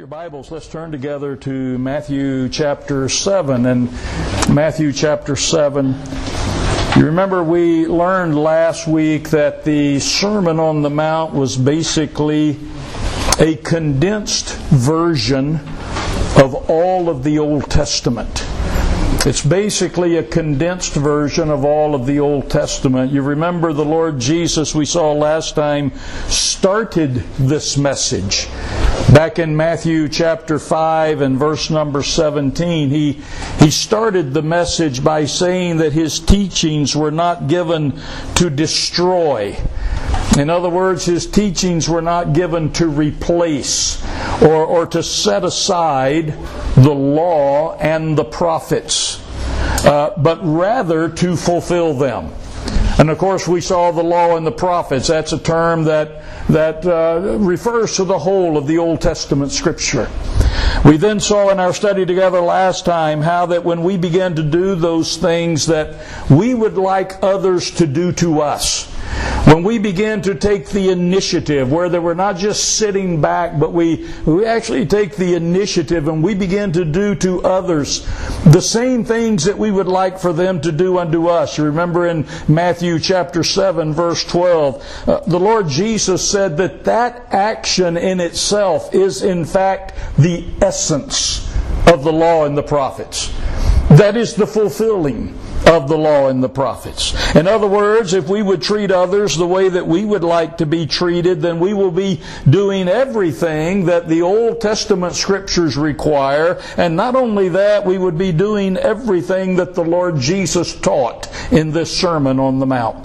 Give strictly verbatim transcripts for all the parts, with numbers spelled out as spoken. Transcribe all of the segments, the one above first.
Your Bibles, let's turn together to Matthew chapter seven. And Matthew chapter seven, you remember we learned last week that the Sermon on the Mount was basically a condensed version of all of the Old Testament. It's basically a condensed version of all of the Old Testament. You remember the Lord Jesus, we saw last time, started this message. Back in Matthew chapter five and verse number seventeen, he, he started the message by saying that His teachings were not given to destroy. In other words, His teachings were not given to replace or, or to set aside the law and the prophets, uh, but rather to fulfill them. And of course we saw the law and the prophets. That's a term that, that uh, refers to the whole of the Old Testament Scripture. We then saw in our study together last time how that when we began to do those things that we would like others to do to us, when we began to take the initiative, where they were not just sitting back, but we, we actually take the initiative and we begin to do to others the same things that we would like for them to do unto us. You remember in Matthew chapter seven, verse twelve, uh, the Lord Jesus said that that action in itself is in fact the essence of the law and the prophets. That is the fulfilling of the law and the prophets. In other words, if we would treat others the way that we would like to be treated, then we will be doing everything that the Old Testament Scriptures require. And not only that, we would be doing everything that the Lord Jesus taught in this Sermon on the Mount.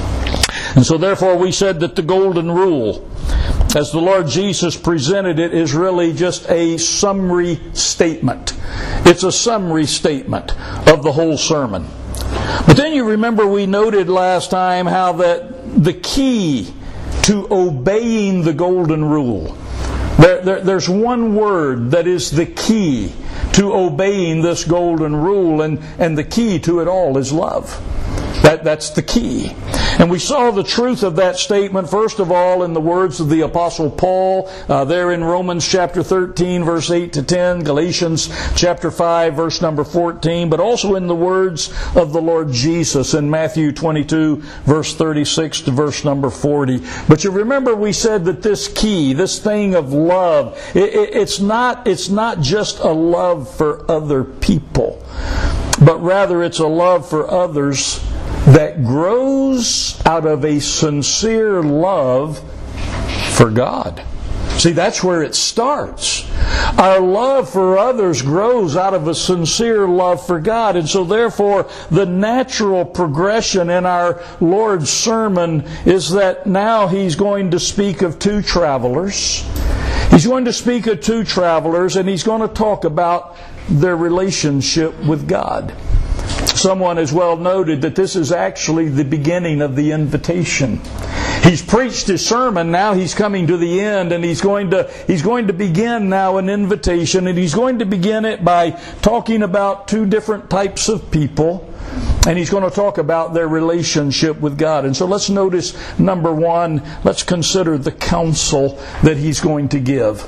And so therefore we said that the Golden Rule, as the Lord Jesus presented it, is really just a summary statement. It's a summary statement of the whole sermon. But then you remember we noted last time how that the key to obeying the Golden Rule, there, there, there's one word that is the key to obeying this Golden Rule, and, and the key to it all is love. That, that's the key. And we saw the truth of that statement, first of all, in the words of the Apostle Paul, uh, there in Romans chapter thirteen, verse eight to ten, Galatians chapter five, verse number fourteen, but also in the words of the Lord Jesus in Matthew twenty-two, verse thirty-six to verse number forty. But you remember we said that this key, this thing of love, it, it, it's not, it's not just a love for other people, but rather it's a love for others that grows out of a sincere love for God. See, that's where it starts. Our love for others grows out of a sincere love for God. And so therefore, the natural progression in our Lord's sermon is that now He's going to speak of two travelers. He's going to speak of two travelers, and He's going to talk about their relationship with God. Someone has well noted that this is actually the beginning of the invitation. He's preached his sermon, now he's coming to the end, and he's going to he's going to begin now an invitation, and he's going to begin it by talking about two different types of people, and he's going to talk about their relationship with God. And so let's notice, number one, let's consider the counsel that he's going to give.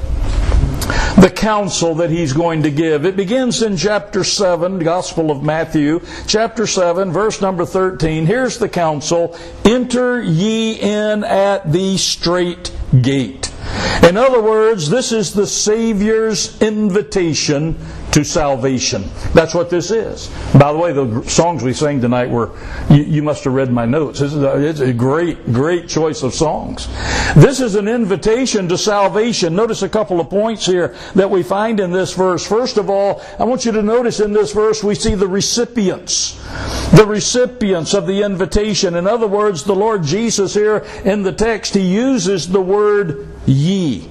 The counsel that he's going to give. It begins in chapter seven, the Gospel of Matthew, chapter seven, verse number thirteen. Here's the counsel: enter ye in at the strait gate. In other words, this is the Savior's invitation to salvation. That's what this is. By the way, the songs we sang tonight were, you, you must have read my notes. This is a, it's a great, great choice of songs. This is an invitation to salvation. Notice a couple of points here that we find in this verse. First of all, I want you to notice in this verse we see the recipients. The recipients of the invitation. In other words, the Lord Jesus here in the text, He uses the word ye.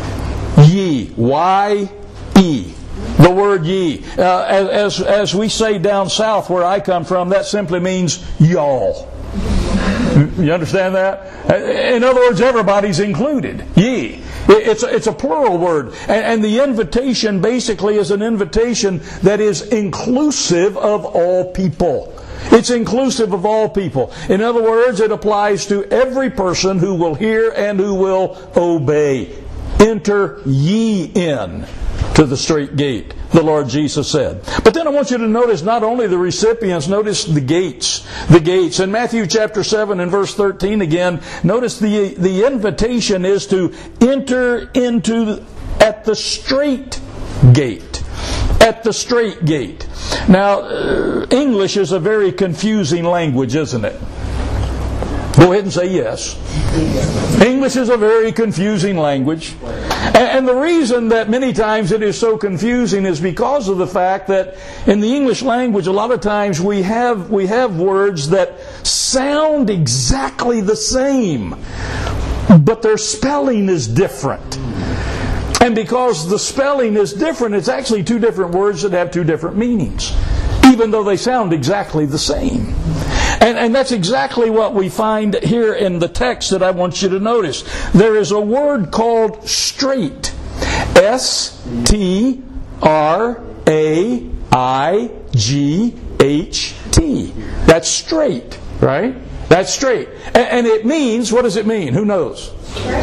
Ye. Y-E. The word ye. Uh, as, as we say down south where I come from, that simply means y'all. You understand that? In other words, everybody's included. Ye. It's a, it's a plural word. And, and the invitation basically is an invitation that is inclusive of all people. It's inclusive of all people. In other words, it applies to every person who will hear and who will obey. Enter ye in to the straight gate, the Lord Jesus said. But then I want you to notice not only the recipients, notice the gates. The gates. In Matthew chapter seven and verse thirteen again, notice the, the invitation is to enter into at the straight gate. At the straight gate. Now, uh, English is a very confusing language, isn't it? Go ahead and say yes. English is a very confusing language. And the reason that many times it is so confusing is because of the fact that in the English language, a lot of times we have we have words that sound exactly the same, but their spelling is different. And because the spelling is different, it's actually two different words that have two different meanings, even though they sound exactly the same. And, and that's exactly what we find here in the text that I want you to notice. There is a word called straight. S T R A I G H T. That's straight, right? That's straight. And, and it means, what does it mean? Who knows?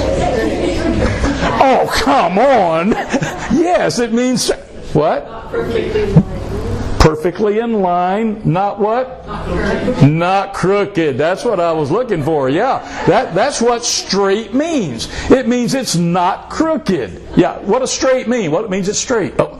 Oh, come on. Yes, it means, what? Perfectly in line, not what? Not crooked. Not crooked. That's what I was looking for. Yeah, that, that's what straight means. It means it's not crooked. Yeah, what does straight mean? Well, it means it's straight. Oh.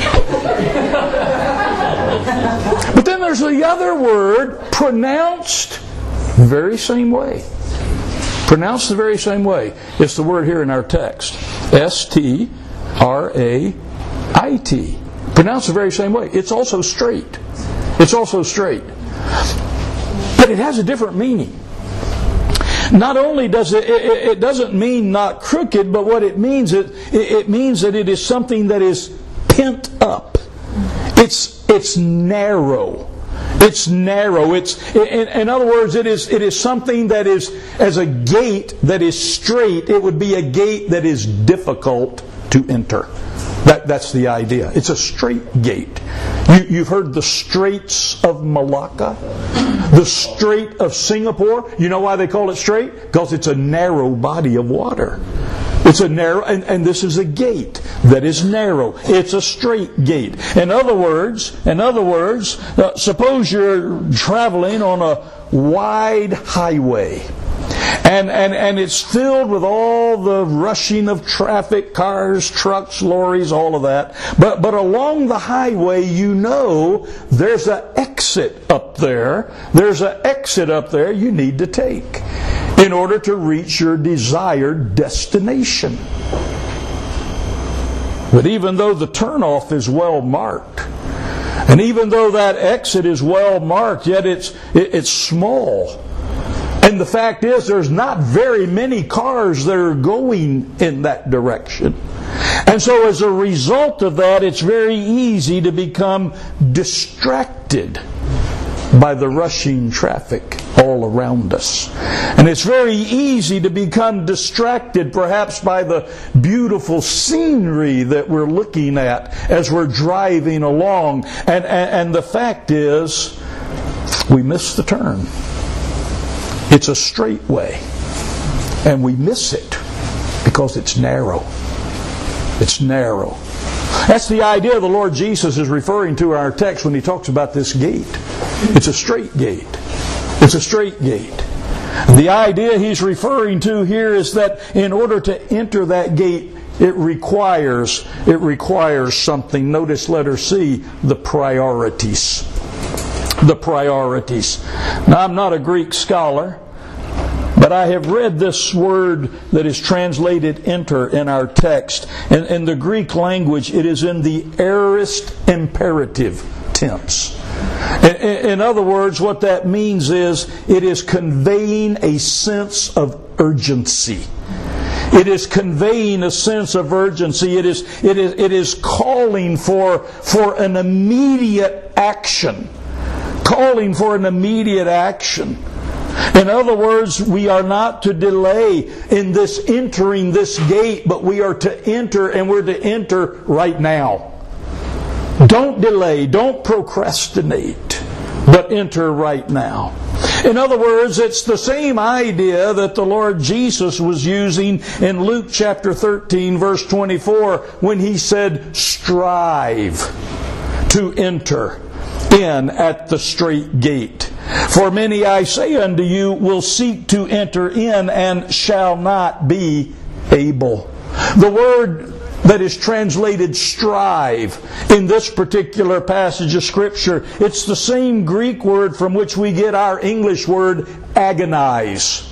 But then there's the other word, pronounced the very same way. Pronounced the very same way. It's the word here in our text. S T R A I T. Pronounced the very same way. It's also straight. It's also straight. But it has a different meaning. Not only does it, it, it doesn't mean not crooked, but what it means, it, it means that it is something that is pent up. It's, it's narrow. It's narrow. It's, in, in other words, it is, it is something that is, as a gate that is straight, it would be a gate that is difficult to enter. That, that's the idea. It's a straight gate. You, you've heard the Straits of Malacca, the Strait of Singapore. You know why they call it straight? Because it's a narrow body of water. It's a narrow, and, and this is a gate that is narrow. It's a straight gate. In other words, in other words, uh, suppose you're traveling on a wide highway. And, and, and it's filled with all the rushing of traffic, cars, trucks, lorries, all of that. But, but along the highway, you know there's an exit up there. There's an exit up there you need to take in order to reach your desired destination. But even though the turnoff is well marked, and even though that exit is well marked, yet it's, it, it's small. And the fact is, there's not very many cars that are going in that direction. And so as a result of that, it's very easy to become distracted by the rushing traffic all around us. And it's very easy to become distracted perhaps by the beautiful scenery that we're looking at as we're driving along. And, and, and the fact is, we miss the turn. It's a straight way, and we miss it because it's narrow. It's narrow. That's the idea the Lord Jesus is referring to in our text when He talks about this gate. It's a straight gate. It's a straight gate. The idea He's referring to here is that in order to enter that gate, it requires, it requires something. Notice letter C, the priorities. The priorities. Now, I'm not a Greek scholar, but I have read this word that is translated enter in our text. In, in the Greek language, it is in the aorist imperative tense. In, in other words, what that means is it is conveying a sense of urgency. It is conveying a sense of urgency. It is, it is, it is calling for, for an immediate action. Calling for an immediate action. In other words, we are not to delay in this entering this gate, but we are to enter, and we're to enter right now. Don't delay, don't procrastinate, but enter right now. In other words, it's the same idea that the Lord Jesus was using in Luke chapter thirteen, verse twenty-four, when He said, strive to enter in at the strait gate. For many, I say unto you, will seek to enter in and shall not be able. The word that is translated strive in this particular passage of Scripture, it's the same Greek word from which we get our English word agonize.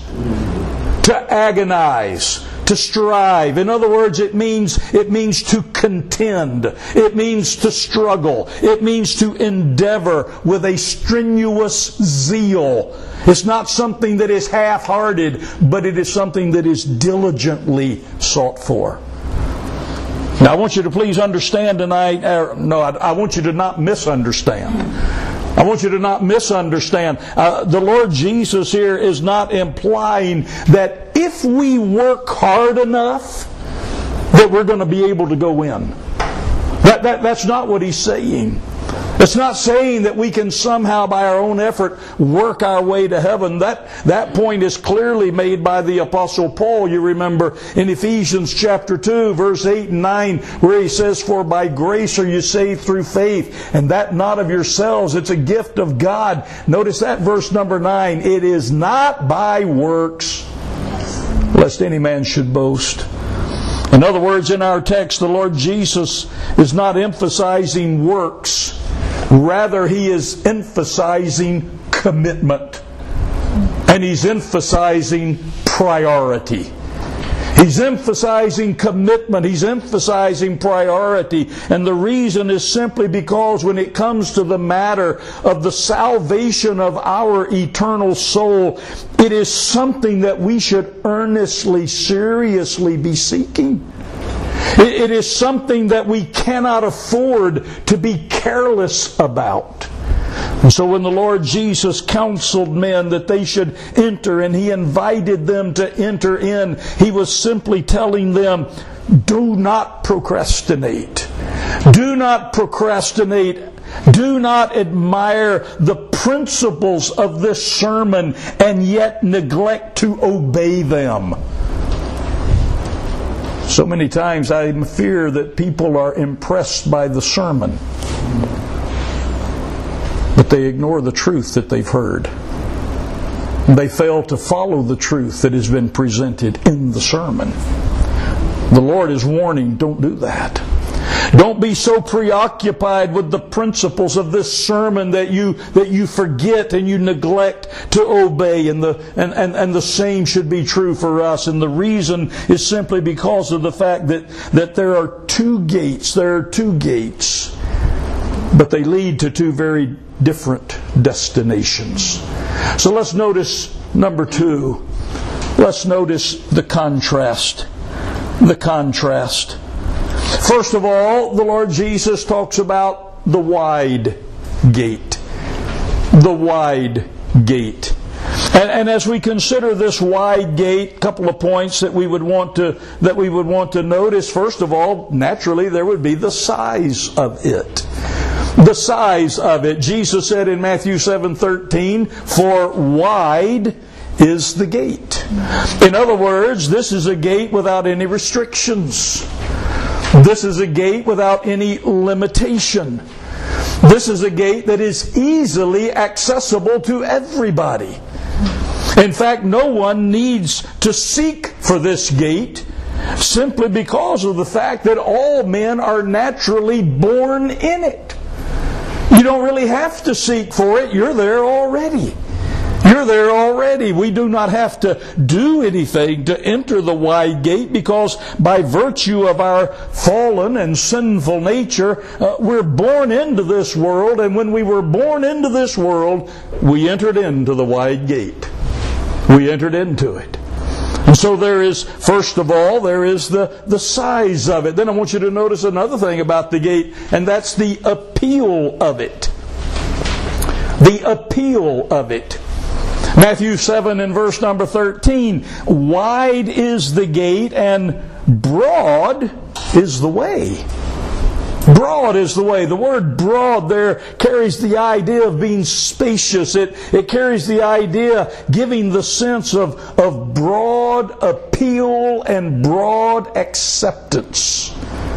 To agonize. To strive. In other words, it means it means to contend. It means to struggle. It means to endeavor with a strenuous zeal. It's not something that is half-hearted, but it is something that is diligently sought for. Now, I want you to please understand tonight, uh, no, I, I want you to not misunderstand. I want you to not misunderstand. Uh, the Lord Jesus here is not implying that if we work hard enough, that we're going to be able to go in. That, that, that's not what He's saying. It's not saying that we can somehow, by our own effort, work our way to heaven. That, that point is clearly made by the Apostle Paul. You remember in Ephesians chapter two, verse eight and nine, where he says, for by grace are you saved through faith, and that not of yourselves. It's a gift of God. Notice that verse number nine. It is not by works, lest any man should boast. In other words, in our text, the Lord Jesus is not emphasizing works. Rather, He is emphasizing commitment. And He's emphasizing priority. He's emphasizing commitment. He's emphasizing priority. And the reason is simply because when it comes to the matter of the salvation of our eternal soul, it is something that we should earnestly, seriously be seeking. It is something that we cannot afford to be careless about. And so when the Lord Jesus counseled men that they should enter, and He invited them to enter in, He was simply telling them, do not procrastinate. Do not procrastinate. Do not admire the principles of this sermon and yet neglect to obey them. So many times I fear that people are impressed by the sermon, but they ignore the truth that they've heard. They fail to follow the truth that has been presented in the sermon. The Lord is warning, don't do that. Don't be so preoccupied with the principles of this sermon that you that you forget and you neglect to obey. And the and, and, and the same should be true for us. And the reason is simply because of the fact that, that there are two gates. There are two gates. But they lead to two very different destinations. So let's notice number two. Let's notice the contrast. The contrast. First of all, the Lord Jesus talks about the wide gate. The wide gate. And, and as we consider this wide gate, a couple of points that we would want to that we would want to notice. First of all, naturally, there would be the size of it. The size of it. Jesus said in Matthew seven thirteen, "For wide is the gate." In other words, this is a gate without any restrictions. This is a gate without any limitation. This is a gate that is easily accessible to everybody. In fact, no one needs to seek for this gate simply because of the fact that all men are naturally born in it. You don't really have to seek for it. You're there already. You're there already. We do not have to do anything to enter the wide gate because by virtue of our fallen and sinful nature, uh, we're born into this world, and when we were born into this world, we entered into the wide gate. We entered into it. And so there is, first of all, there is the, the size of it. Then I want you to notice another thing about the gate, and that's the appeal of it. The appeal of it. Matthew seven and verse number thirteen, wide is the gate and broad is the way. Broad is the way. The word broad there carries the idea of being spacious. It, it carries the idea giving the sense of, of broad appeal and broad acceptance.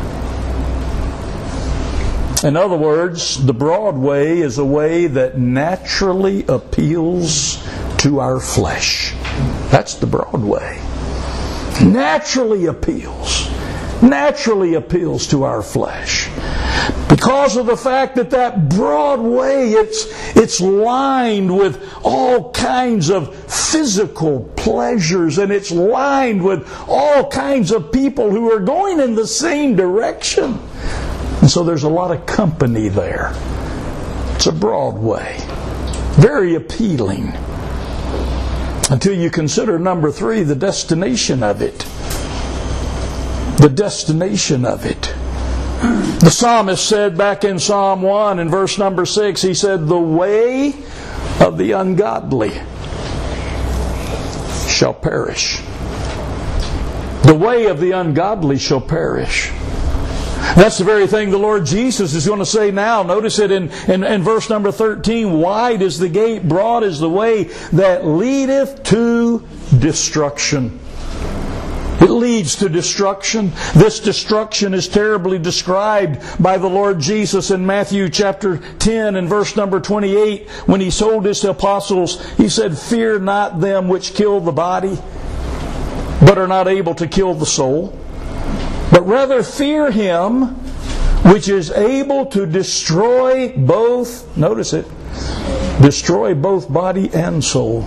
In other words, the broad way is a way that naturally appeals to our flesh. That's the broad way. Naturally appeals. Naturally appeals to our flesh. Because of the fact that that broad way, it's, it's lined with all kinds of physical pleasures, and it's lined with all kinds of people who are going in the same direction. And so there's a lot of company there. It's a broad way. Very appealing. Until you consider, number three, the destination of it. The destination of it. The psalmist said back in Psalm one in verse number six, he said, "The way of the ungodly shall perish." The way of the ungodly shall perish. That's the very thing the Lord Jesus is going to say now. Notice it in, in, in verse number thirteen. "Wide is the gate, broad is the way that leadeth to destruction." It leads to destruction. This destruction is terribly described by the Lord Jesus in Matthew chapter ten and verse number twenty-eight. When He told His apostles, He said, "Fear not them which kill the body, but are not able to kill the soul. But rather fear Him which is able to destroy both," notice it, "destroy both body and soul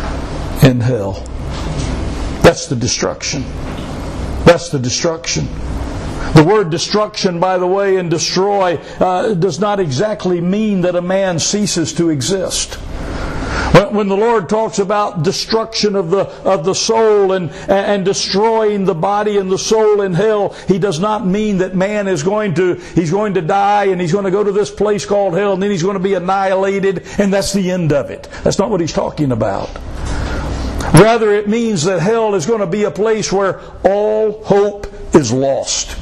in hell." That's the destruction. That's the destruction. The word destruction, by the way, and destroy uh, does not exactly mean that a man ceases to exist. When the Lord talks about destruction of the of the soul and, and destroying the body and the soul in hell, He does not mean that man is going to he's going to die and he's going to go to this place called hell and then he's going to be annihilated and that's the end of it. That's not what He's talking about. Rather, it means that hell is going to be a place where all hope is lost.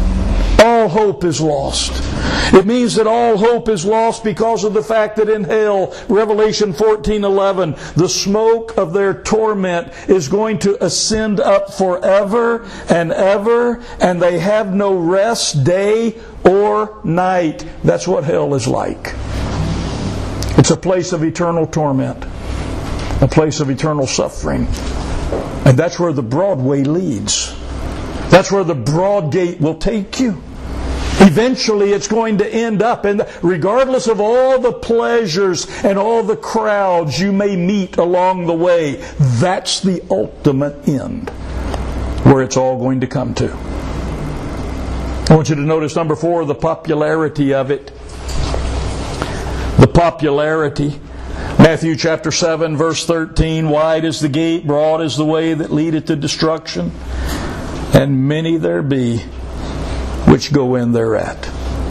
All hope is lost. It means that all hope is lost because of the fact that in hell, Revelation fourteen eleven, the smoke of their torment is going to ascend up forever and ever, and they have no rest day or night. That's what hell is like. It's a place of eternal torment. A place of eternal suffering. And that's where the broad way leads. That's where the broad gate will take you. Eventually it's going to end up, and regardless of all the pleasures and all the crowds you may meet along the way, that's the ultimate end where it's all going to come to. I want you to notice number four, the popularity of it. The popularity. Matthew chapter seven verse thirteen, "Wide is the gate, broad is the way that leadeth to destruction, and many there be which go in thereat."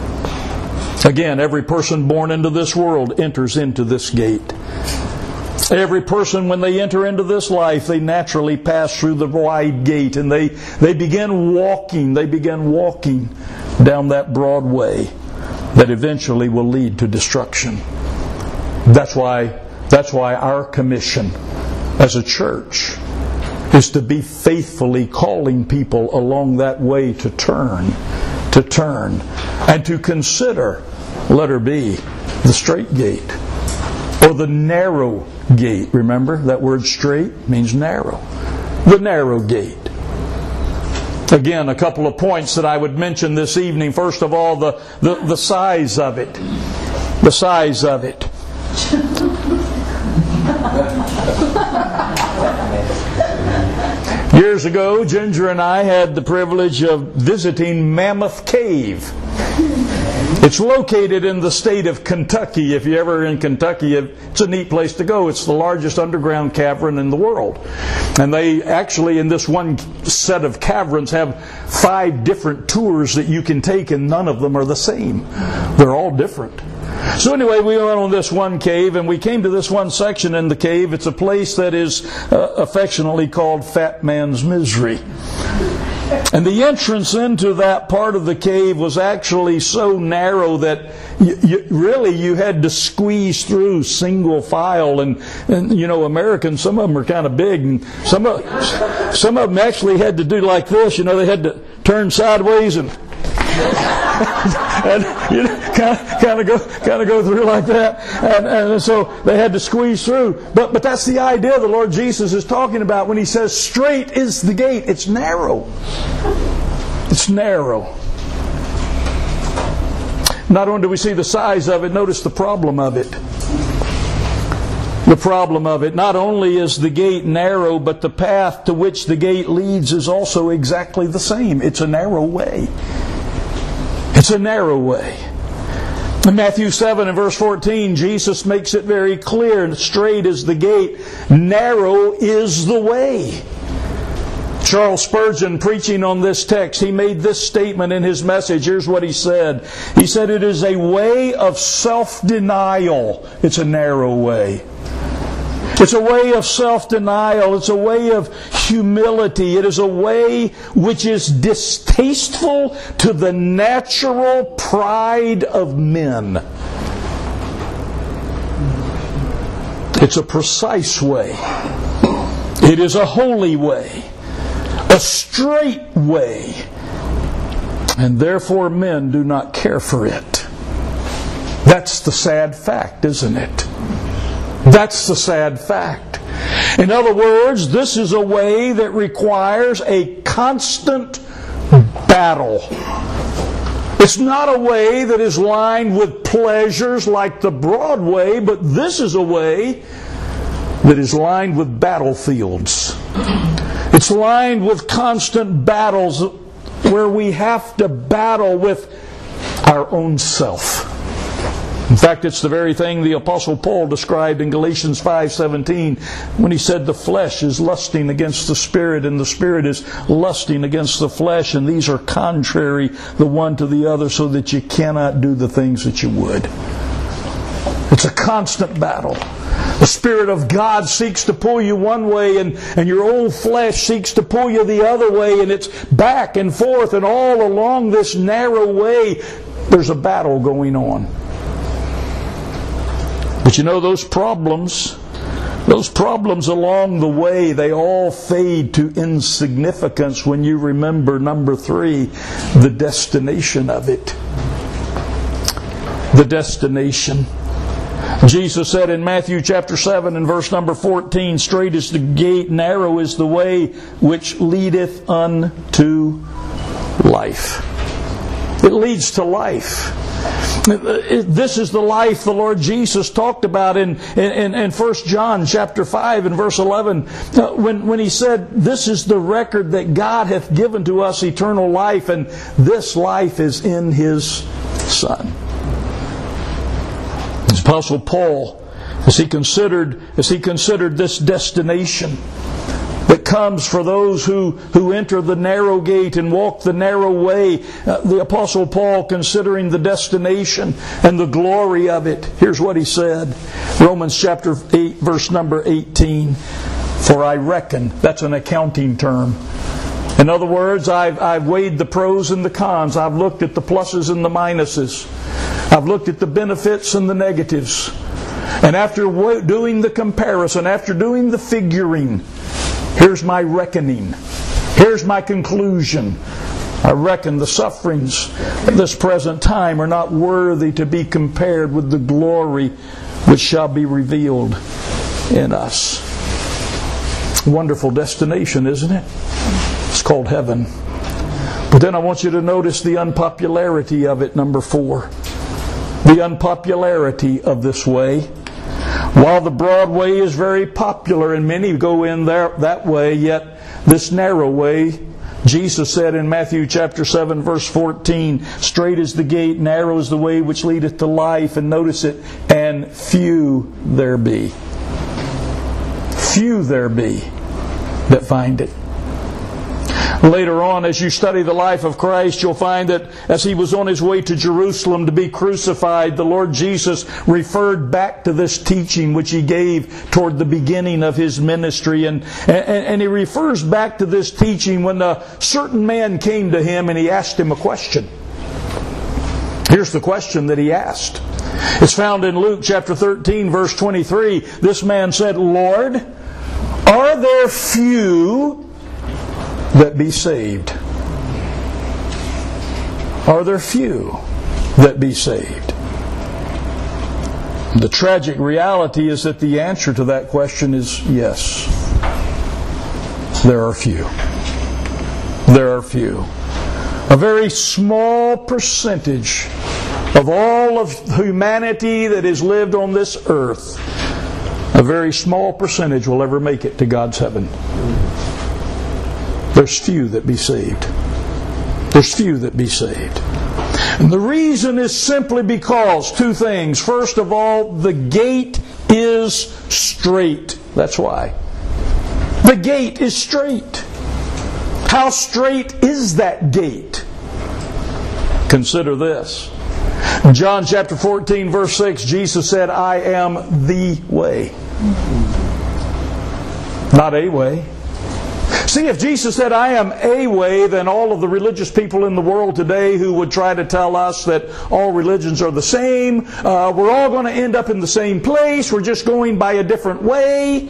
Again, every person born into this world enters into this gate. Every person, when they enter into this life, they naturally pass through the wide gate, and they, they begin walking, they begin walking down that broad way that eventually will lead to destruction. That's why, that's why our commission as a church is to be faithfully calling people along that way to turn, to turn, and to consider, letter B, the straight gate, or the narrow gate. Remember, that word straight means narrow. The narrow gate. Again, a couple of points that I would mention this evening. First of all, the, the, the size of it. The size of it. Years ago, Ginger and I had the privilege of visiting Mammoth Cave. It's located in the state of Kentucky. If you're ever in Kentucky, it's a neat place to go. It's the largest underground cavern in the world. And they actually, in this one set of caverns, have five different tours that you can take, and none of them are the same. They're all different. So anyway, we went on this one cave, and we came to this one section in the cave. It's a place that is uh, affectionately called Fat Man's Misery. And the entrance into that part of the cave was actually so narrow that you, you, really you had to squeeze through single file. And, and you know, Americans, some of them are kind of big, and some of, some of them actually had to do like this. You know, they had to turn sideways and and you know, kind of, kind of go, kind of go through like that, and, and so they had to squeeze through. But but that's the idea the Lord Jesus is talking about when He says, "Straight is the gate." It's narrow. It's narrow. Not only do we see the size of it, notice the problem of it. The problem of it. Not only is the gate narrow, but the path to which the gate leads is also exactly the same. It's a narrow way. It's a narrow way. In Matthew seven and verse fourteen, Jesus makes it very clear, straight is the gate, narrow is the way. Charles Spurgeon, preaching on this text, he made this statement in his message. Here's what he said. He said, "It is a way of self-denial." It's a narrow way. It's a way of self-denial. It's a way of humility. It is a way which is distasteful to the natural pride of men. It's a precise way. It is a holy way. A straight way. And therefore men do not care for it. That's the sad fact, isn't it? That's the sad fact. In other words, this is a way that requires a constant battle. It's not a way that is lined with pleasures like the broad way, but this is a way that is lined with battlefields. It's lined with constant battles where we have to battle with our own self. In fact, it's the very thing the Apostle Paul described in Galatians five seventeen when he said the flesh is lusting against the Spirit and the Spirit is lusting against the flesh, and these are contrary the one to the other, so that you cannot do the things that you would. It's a constant battle. The Spirit of God seeks to pull you one way, and, and your old flesh seeks to pull you the other way, and it's back and forth, and all along this narrow way there's a battle going on. But you know, those problems, those problems along the way, they all fade to insignificance when you remember, number three, the destination of it. The destination. Jesus said in Matthew chapter seven and verse number fourteen, "Straight is the gate, narrow is the way which leadeth unto life." It leads to life. This is the life the Lord Jesus talked about in, in, in First John chapter five and verse eleven when, when He said, "This is the record that God hath given to us, eternal life, and this life is in His Son." The Apostle Paul, as he considered, as he considered this destination that comes for those who, who enter the narrow gate and walk the narrow way, uh, the Apostle Paul, considering the destination and the glory of it, here's what he said. Romans chapter eight, verse number eighteen. "For I reckon," that's an accounting term. In other words, I've, I've weighed the pros and the cons. I've looked at the pluses and the minuses. I've looked at the benefits and the negatives. And after doing the comparison, after doing the figuring, here's my reckoning. Here's my conclusion. I reckon the sufferings of this present time are not worthy to be compared with the glory which shall be revealed in us. Wonderful destination, isn't it? It's called heaven. But then I want you to notice the unpopularity of it, number four. The unpopularity of this way. While the broad way is very popular and many go in there that way, yet this narrow way, Jesus said in Matthew chapter seven verse fourteen, "Straight is the gate, narrow is the way which leadeth to life," and notice it, "and few there be." Few there be that find it. Later on, as you study the life of Christ, you'll find that as He was on His way to Jerusalem to be crucified, the Lord Jesus referred back to this teaching which He gave toward the beginning of His ministry. And, and, and He refers back to this teaching when a certain man came to Him and he asked Him a question. Here's the question that he asked. It's found in Luke chapter thirteen, verse twenty-three. This man said, "Lord, are there few that be saved? Are there few that be saved?" The tragic reality is that the answer to that question is yes. There are few. There are few. A very small percentage of all of humanity that has lived on this earth, a very small percentage will ever make it to God's heaven. There's few that be saved. There's few that be saved. And the reason is simply because two things. First of all, the gate is straight. That's why. The gate is straight. How straight is that gate? Consider this. In John chapter fourteen, verse six, Jesus said, "I am the way." Not a way. See, if Jesus said, "I am a way," then all of the religious people in the world today who would try to tell us that all religions are the same, uh, we're all going to end up in the same place, we're just going by a different way.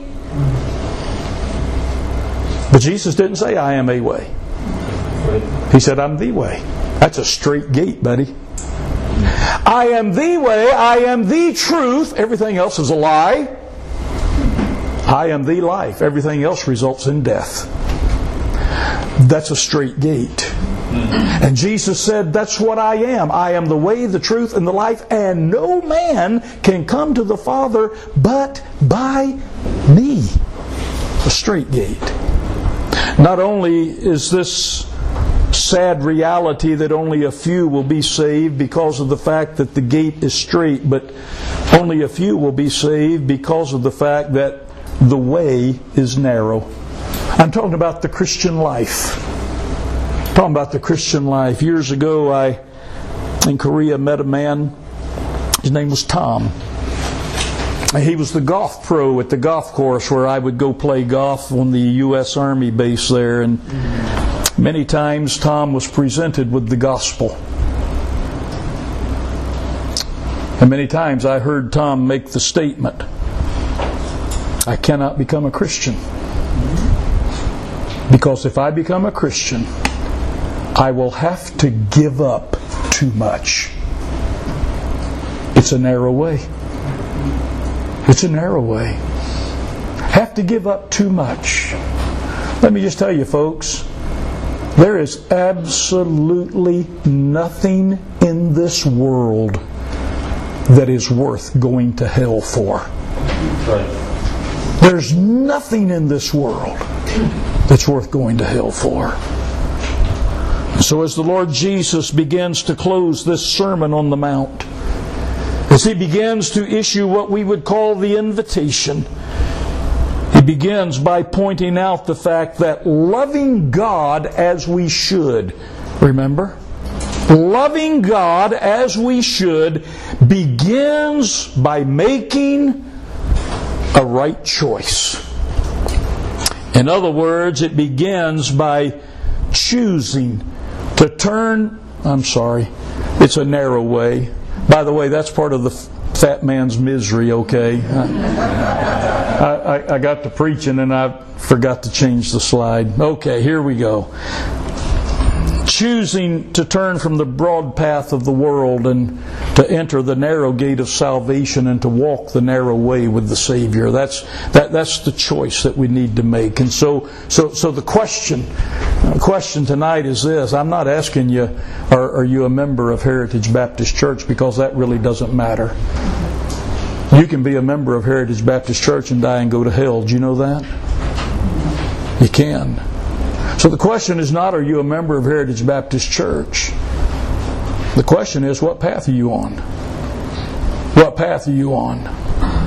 But Jesus didn't say, "I am a way." He said, "I'm the way." That's a straight gate, buddy. I am the way, I am the truth, everything else is a lie. I am the life, everything else results in death. That's a straight gate. And Jesus said, that's what I am. I am the way, the truth, and the life, and no man can come to the Father but by me. A straight gate. Not only is this sad reality that only a few will be saved because of the fact that the gate is straight, but only a few will be saved because of the fact that the way is narrow. I'm talking about the Christian life. I'm talking about the Christian life. Years ago, I, in Korea, met a man. His name was Tom. He was the golf pro at the golf course where I would go play golf on the U S Army base there. And many times Tom was presented with the gospel. And many times I heard Tom make the statement, "I cannot become a Christian. Because if I become a Christian, I will have to give up too much." It's a narrow way. It's a narrow way. Have to give up too much. Let me just tell you, folks, there is absolutely nothing in this world that is worth going to hell for. There's nothing in this world that's worth going to hell for. So as the Lord Jesus begins to close this Sermon on the Mount, as He begins to issue what we would call the invitation, He begins by pointing out the fact that loving God as we should, remember? Loving God as we should begins by making a right choice. In other words, it begins by choosing to turn, I'm sorry, it's a narrow way. By the way, that's part of the fat man's misery, okay? I, I, I got to preaching and I forgot to change the slide. Okay, here we go. Choosing to turn from the broad path of the world and to enter the narrow gate of salvation and to walk the narrow way with the Savior. That's that. That's the choice that we need to make. And so, so, so the question, the question tonight is this: I'm not asking you, are, are you a member of Heritage Baptist Church? Because that really doesn't matter. You can be a member of Heritage Baptist Church and die and go to hell. Do you know that? You can. So the question is not, are you a member of Heritage Baptist Church? The question is, what path are you on? What path are you on?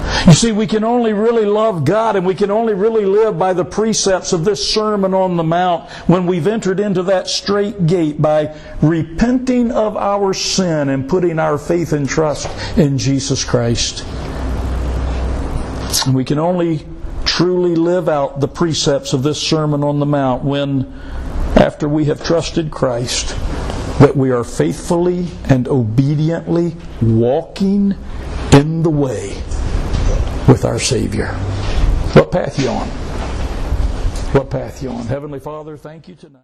You see, we can only really love God and we can only really live by the precepts of this Sermon on the Mount when we've entered into that straight gate by repenting of our sin and putting our faith and trust in Jesus Christ. And we can only truly live out the precepts of this Sermon on the Mount when, after we have trusted Christ, that we are faithfully and obediently walking in the way with our Savior. What path you on? What path you on? Heavenly Father, thank you tonight.